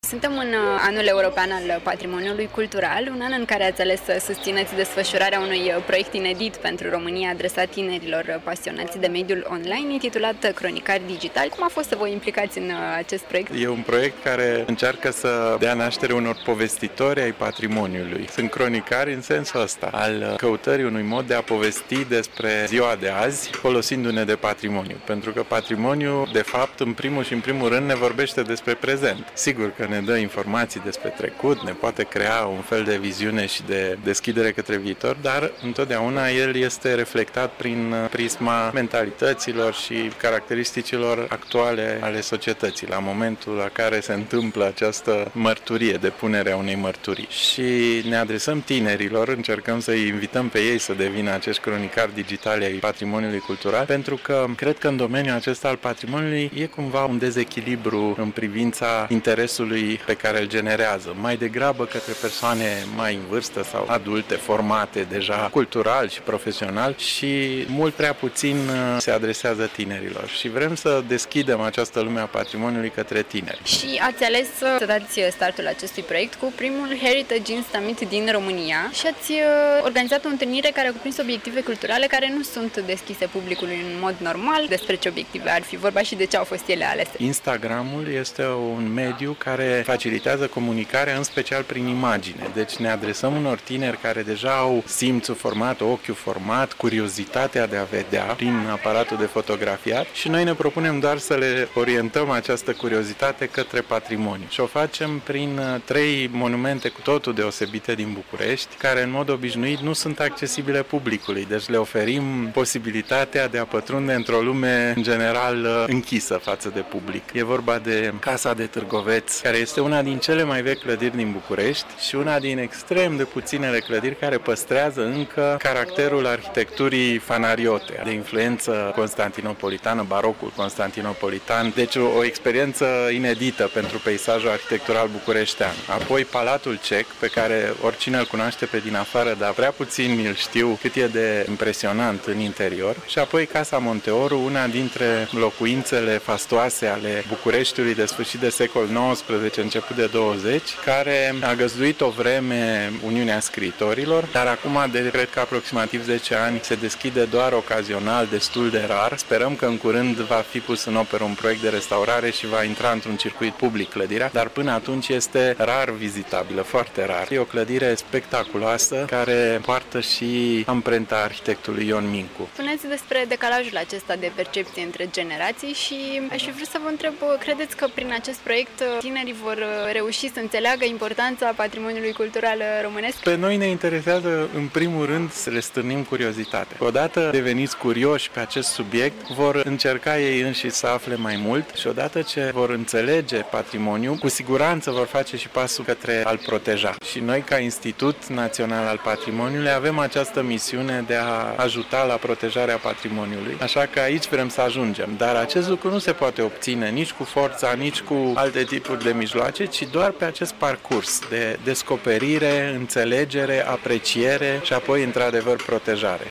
Suntem în anul european al patrimoniului cultural, un an în care ați ales să susțineți desfășurarea unui proiect inedit pentru România adresat tinerilor pasionați de mediul online, intitulat Cronicari Digitali. Cum a fost să vă implicați în acest proiect? E un proiect care încearcă să dea naștere unor povestitori ai patrimoniului. Sunt cronicari în sensul ăsta, al căutării unui mod de a povesti despre ziua de azi, folosindu-ne de patrimoniu. Pentru că patrimoniul, de fapt, în primul rând, ne vorbește despre prezent. Sigur că ne dă informații despre trecut, ne poate crea un fel de viziune și de deschidere către viitor, dar întotdeauna el este reflectat prin prisma mentalităților și caracteristicilor actuale ale societății, la momentul la care se întâmplă această mărturie, depunerea unei mărturii. Și ne adresăm tinerilor, încercăm să-i invităm pe ei să devină acești cronicari digitali ai patrimoniului cultural, pentru că cred că în domeniul acesta al patrimoniului e cumva un dezechilibru în privința interesului pe care îl generează, mai degrabă către persoane mai în vârstă sau adulte, formate deja cultural și profesional, și mult prea puțin se adresează tinerilor. Și vrem să deschidem această lume a patrimoniului către tineri. Și ați ales să dați startul acestui proiect cu primul Heritage In Summit din România și ați organizat o întâlnire care a cuprins obiective culturale care nu sunt deschise publicului în mod normal. Despre ce obiective ar fi vorba și de ce au fost ele alese? Instagramul este un mediu care facilitează comunicarea, în special prin imagine. Deci ne adresăm unor tineri care deja au simțul format, ochiul format, curiozitatea de a vedea prin aparatul de fotografiat, și noi ne propunem doar să le orientăm această curiozitate către patrimoniu. Și o facem prin 3 monumente cu totul deosebite din București, care în mod obișnuit nu sunt accesibile publicului. Deci le oferim posibilitatea de a pătrunde într-o lume în general închisă față de public. E vorba de Casa de Târgoveți, care este una din cele mai vechi clădiri din București și una din extrem de puținele clădiri care păstrează încă caracterul arhitecturii fanariote, de influență constantinopolitană, barocul constantinopolitan, deci o experiență inedită pentru peisajul arhitectural bucureștean. Apoi Palatul Cec, pe care oricine îl cunoaște pe din afară, dar prea puțini îl știu cât e de impresionant în interior, și apoi Casa Monteoru, una dintre locuințele fastoase ale Bucureștiului de sfârșit de secol XIX, început de 20, care a găzduit o vreme Uniunea Scriitorilor, dar acum de cred că aproximativ 10 ani se deschide doar ocazional, destul de rar. Sperăm că în curând va fi pus în operă un proiect de restaurare și va intra într-un circuit public clădirea, dar până atunci este rar vizitabilă, foarte rar. E o clădire spectaculoasă care poartă și amprenta arhitectului Ion Mincu. Spuneți despre decalajul acesta de percepție între generații și aș fi vrut să vă întreb, credeți că prin acest proiect tinerii vor reuși să înțeleagă importanța patrimoniului cultural românesc? Pe noi ne interesează în primul rând să le stârnim curiozitatea. Odată deveniți curioși pe acest subiect, vor încerca ei înșiși să afle mai mult și odată ce vor înțelege patrimoniul, cu siguranță vor face și pasul către a-l proteja. Și noi, ca Institut Național al Patrimoniului, avem această misiune de a ajuta la protejarea patrimoniului, așa că aici vrem să ajungem. Dar acest lucru nu se poate obține nici cu forța, nici cu alte tipuri de mijloace, ci doar pe acest parcurs de descoperire, înțelegere, apreciere și apoi, într-adevăr, protejare.